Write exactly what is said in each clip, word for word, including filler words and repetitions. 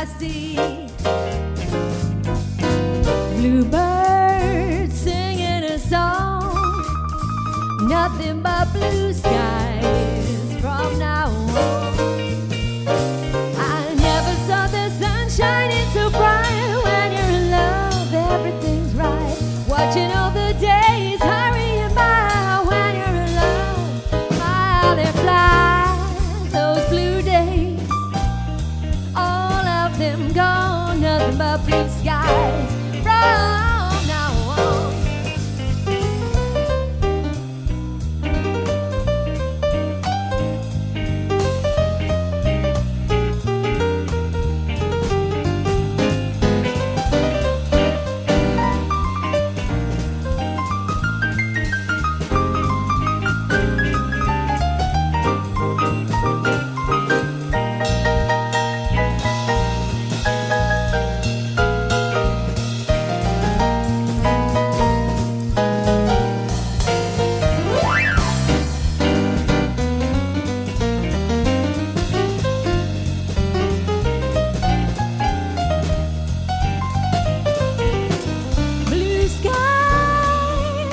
I see. Bluebirds singing a song, nothing but blue skies from now on. I never saw the sun shining so bright. When you're in love, everything's right. Watching all the days hurrying by. When you're in love, how they fly, those blue days. All of them gone, nothing but blue skies from now on.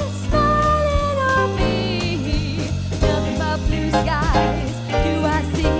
Smiling on me, nothing but blue skies do I see.